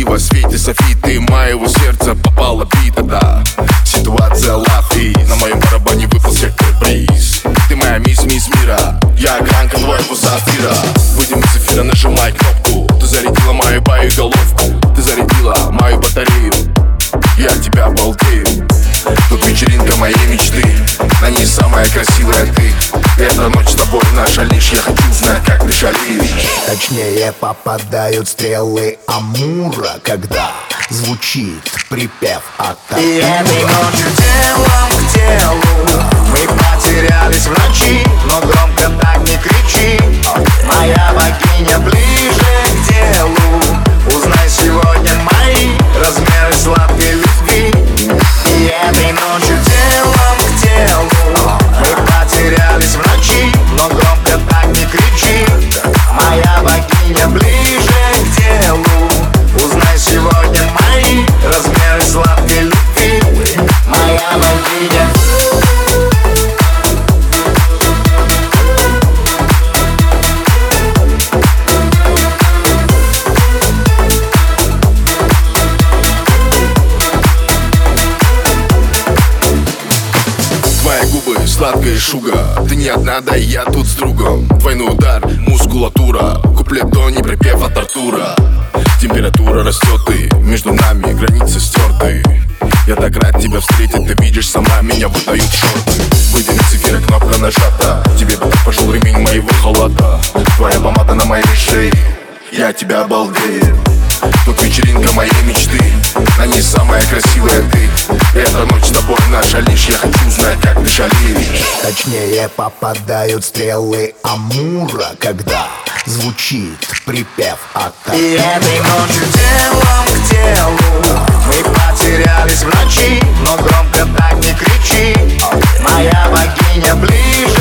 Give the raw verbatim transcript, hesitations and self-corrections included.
красиво светит софиты моего сердца, попала бита, да. Ситуация лафи, на моем барабане выпал сектор-приз. Ты моя мисс, мисс мира, я огранка твоего сафира. Выйдем из эфира, нажимай кнопку. Ты зарядила мою боеголовку, ты зарядила мою батарею. Я от тебя балдею. Тут вечеринка моей мечты, на ней самая красивая ты. Эта ночь с тобой наша лишь, я хочу знать, как ты шалишь. Точнее попадают стрелы Амура, когда звучит припев Ата. И этой ночью телом к телу мы потерялись в ночи, но громко так не кричи. Моя богиня ближе к делу. Узнай сегодня мои размеры сладкой любви. И этой ночью телом к телу мы потерялись в ночи, но громко так не кричи. Моя богиня ближе к делу. Узнай сегодня мои размеры сладкой любви. Моя богиня. Сладкая шуга, ты не одна, да и я тут с другом. Двойной удар, мускулатура, куплет до не припев от Артура. Температура растет и между нами границы стерты. Я так рад тебя встретить, ты видишь, сама меня выдают шорты. Выйдем из эфира, кнопка нажата, тебе пошел ремень моего халата. Твоя помада на моей шее, я от тебя балдею. Тут вечеринка моей мечты, на ней самая красивая ты. Эта ночь с тобой наша лишь, я хочу знать, как ты шалишь. Точнее попадают стрелы Амура, когда звучит припев Ата. И этой ночью телом к телу мы потерялись в ночи, но громко так не кричи. Моя богиня ближе